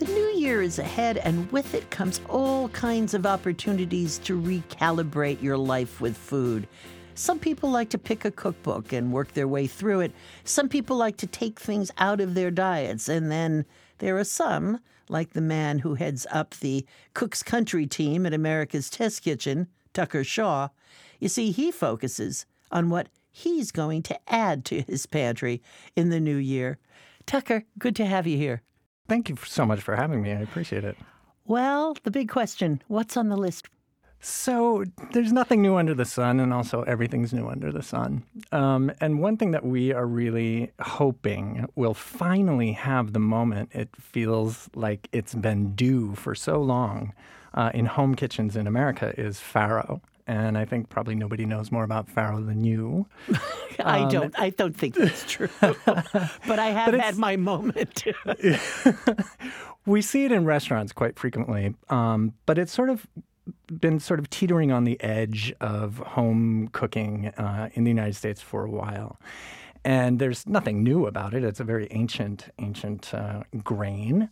The new year is ahead, and with it comes all kinds of opportunities to recalibrate your life with food. Some people like to pick a cookbook and work their way through it. Some people like to take things out of their diets. And then there are some, like the man who heads up the Cook's Country team at America's Test Kitchen, Tucker Shaw. You see, he focuses on what he's going to add to his pantry in the new year. Tucker, good to have you here. Thank you so much for having me. I appreciate it. Well, the big question, what's on the list? So there's nothing new under the sun, and also everything's new under the sun. And one thing that we are really hoping will finally have the moment it feels like it's been due for so long in home kitchens in America is farro. And I think probably nobody knows more about farro than you. I don't think that's true. But I have had my moment. We see it in restaurants quite frequently, but it's been teetering on the edge of home cooking in the United States for a while. And there's nothing new about it. It's a very ancient grain.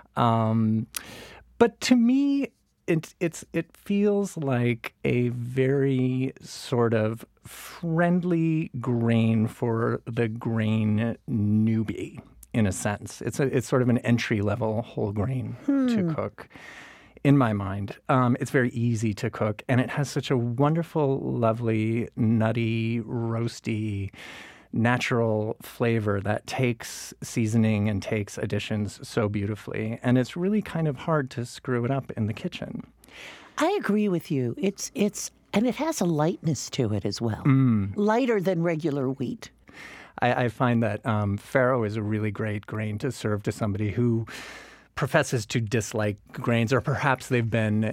But to me, it feels like a very sort of friendly grain for the grain newbie, in a sense. It's sort of an entry-level whole grain to cook, in my mind. It's very easy to cook, and it has such a wonderful, lovely, nutty, roasty, natural flavor that takes seasoning and takes additions so beautifully. And it's really kind of hard to screw it up in the kitchen. I agree with you. And it has a lightness to it as well. Lighter than regular wheat. I find that farro is a really great grain to serve to somebody who professes to dislike grains, or perhaps they've been,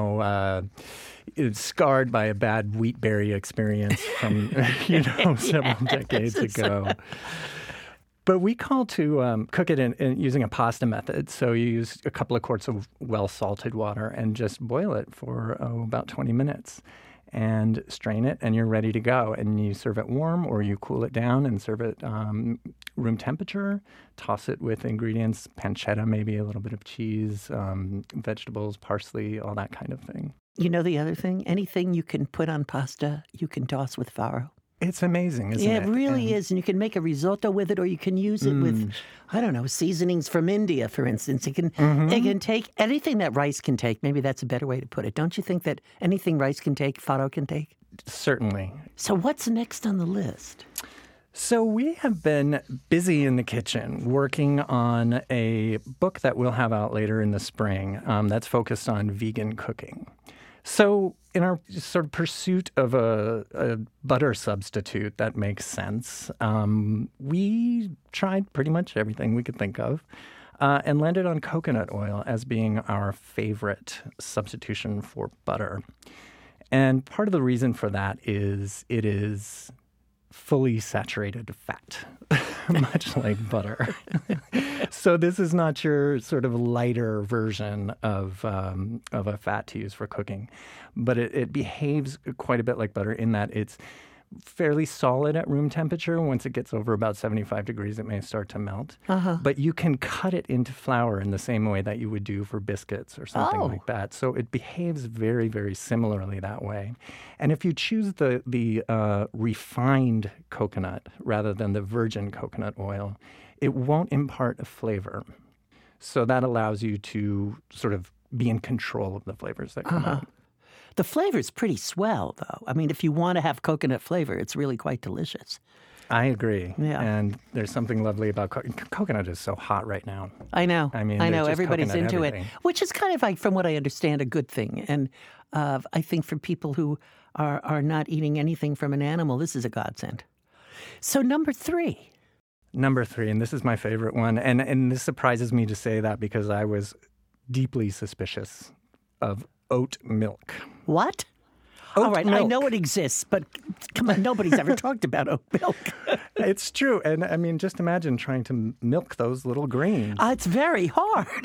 scarred by a bad wheatberry experience from, several decades ago. But we call to cook it in using a pasta method. So you use a couple of quarts of well-salted water and just boil it for about 20 minutes. And strain it, and you're ready to go. And you serve it warm, or you cool it down and serve it room temperature. Toss it with ingredients, pancetta, maybe a little bit of cheese, vegetables, parsley, all that kind of thing. You know the other thing? Anything you can put on pasta, you can toss with farro. It's amazing, isn't it? Yeah, it really is. And you can make a risotto with it, or you can use it with, seasonings from India, for instance. It can take anything that rice can take. Maybe that's a better way to put it. Don't you think that anything rice can take, farro can take? Certainly. So what's next on the list? So we have been busy in the kitchen working on a book that we'll have out later in the spring that's focused on vegan cooking. So in our sort of pursuit of a butter substitute that makes sense, we tried pretty much everything we could think of and landed on coconut oil as being our favorite substitution for butter. And part of the reason for that is it is fully saturated fat, much like butter. So this is not your sort of lighter version of a fat to use for cooking, but it behaves quite a bit like butter in that it's fairly solid at room temperature. Once it gets over about 75 degrees, it may start to melt. But you can cut it into flour in the same way that you would do for biscuits or something like that. So it behaves very, very similarly that way. And if you choose the refined coconut rather than the virgin coconut oil, it won't impart a flavor. So that allows you to sort of be in control of the flavors that come out. The flavor's pretty swell, though. I mean, if you want to have coconut flavor, it's really quite delicious. I agree. Yeah. And there's something lovely about coconut is so hot right now. I know. I mean, everybody's into everything. it, which is kind of like, from what I understand, a good thing. And I think for people who are not eating anything from an animal, this is a godsend. So number three, and this is my favorite one. And this surprises me to say that because I was deeply suspicious of oat milk. What? Oat All right, milk. I know it exists, but come on, nobody's ever talked about oat milk. It's true. And I mean, just imagine trying to milk those little grains. It's very hard.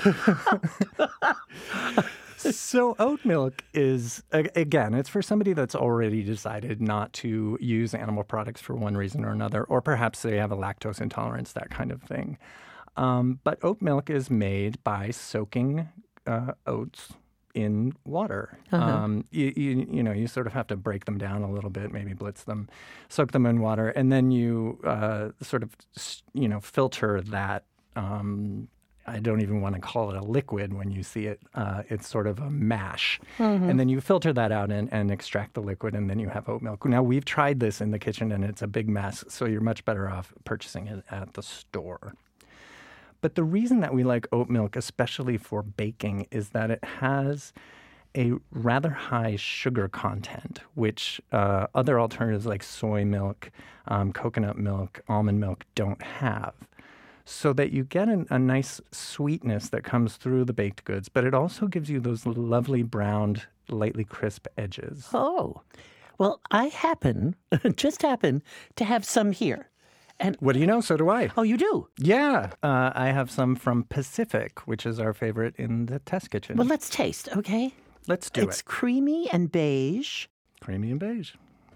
So oat milk is, again, it's for somebody that's already decided not to use animal products for one reason or another, or perhaps they have a lactose intolerance, that kind of thing. But oat milk is made by soaking oats in water. You sort of have to break them down a little bit, maybe blitz them, soak them in water, and then you sort of filter that. I don't even want to call it a liquid when you see it. It's sort of a mash. And then you filter that out and extract the liquid, and then you have oat milk. Now, we've tried this in the kitchen, and it's a big mess, so you're much better off purchasing it at the store. But the reason that we like oat milk, especially for baking, is that it has a rather high sugar content, which other alternatives like soy milk, coconut milk, almond milk don't have. So that you get a nice sweetness that comes through the baked goods, but it also gives you those lovely browned, lightly crisp edges. Oh, well, I just happen to have some here. And what do you know? So do I. Oh, you do? Yeah. I have some from Pacific, which is our favorite in the test kitchen. Well, let's taste, okay? Let's do it. It's creamy and beige. Creamy and beige.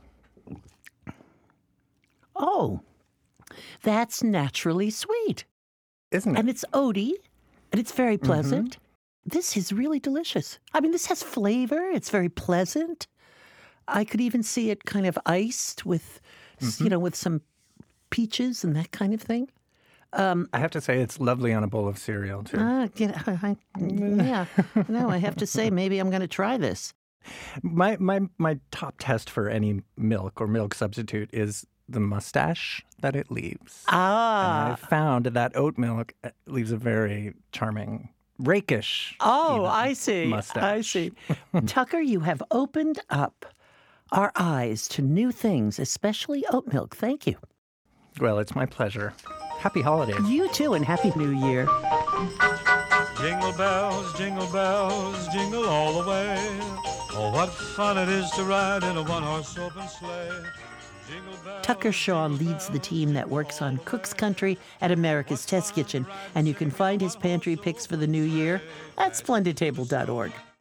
Oh, that's naturally sweet. Isn't it? And it's oaty, and it's very pleasant. This is really delicious. I mean, this has flavor. It's very pleasant. I could even see it kind of iced with, with some peaches and that kind of thing. I have to say it's lovely on a bowl of cereal, too. Yeah. No, I have to say maybe I'm going to try this. My top test for any milk or milk substitute is the mustache that it leaves. And I found that oat milk leaves a very charming, rakish I see. mustache. I see. Tucker, you have opened up our eyes to new things, especially oat milk. Thank you. Well, it's my pleasure. Happy holidays. You too, and Happy New Year. Jingle bells, jingle all the way. Oh, what fun it is to ride in a one-horse open sleigh. Jingle bells, Tucker Shaw leads the team that works on Cook's Country at America's Test Kitchen, and you can find his pantry picks for the new year at splendidtable.org.